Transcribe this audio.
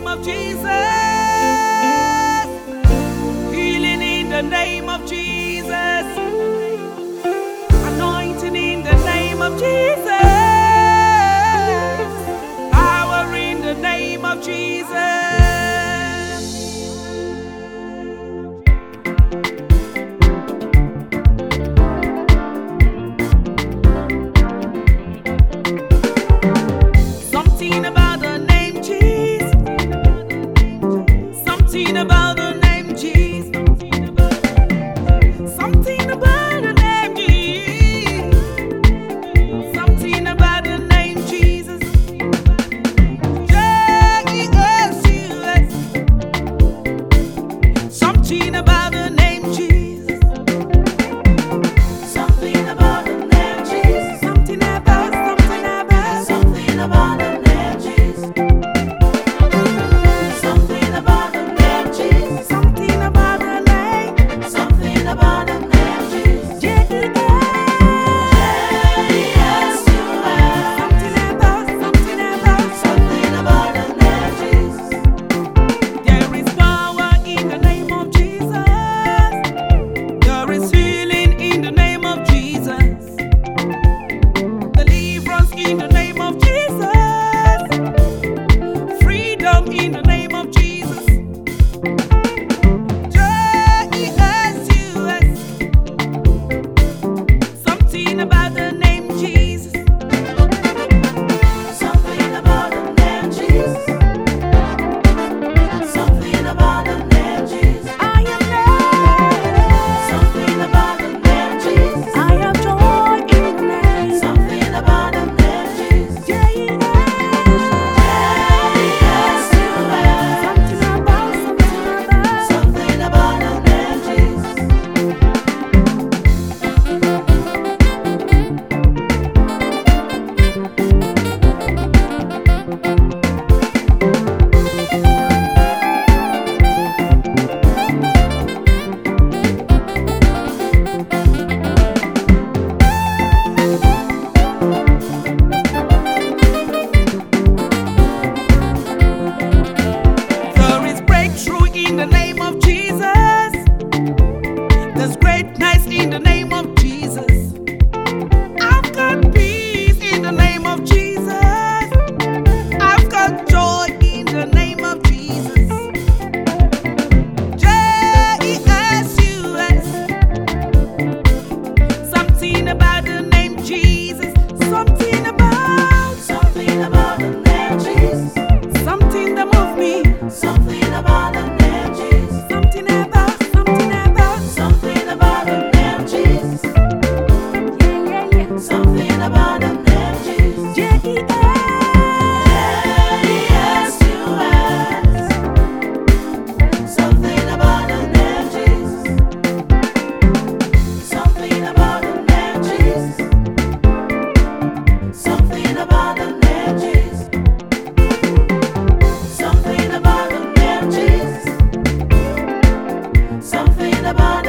of Jesus. Healing in the name of Jesus. Anointing in the name of Jesus. Power in the name of Jesus. Something about the name Jesus. Something about the name Jesus. Something about the name Jesus. Something about the name Jesus. J-E-S-U-S. Something about the name Jesus. Something about the name Jesus. Something about Something about the name Jesus. Something about the name Jesus. something about the name. Something about the name Jesus. J-E-S. Something about Something about the name Jesus. There is power in the name of Jesus. There is healing in the name of Jesus. Deliverance in the name of Jesus. Freedom in the name of Jesus. J-E-S-U-S. Something about the name Jesus. Something about the name Jesus. Something about the name Jesus. I am loved. Something about the name Jesus. I have joy in the name. Something about the name Jesus. J-E-S. Something about Something about the name Jesus. There is breakthrough in the name of Jesus. There's greatness in the name of Jesus. I've got peace in the name of Jesus. I've got joy in the name of Jesus. J-E-S-U-S. Something about the name Jesus. Something about the name Jesus. something that moves me. Something about the name Jesus. Something about Something about the name Jesus. Something about the name Jesus. J-E-S. Something about the name Jesus. Something about the name Jesus. Something about the name Jesus. Something about the name Jesus. Something about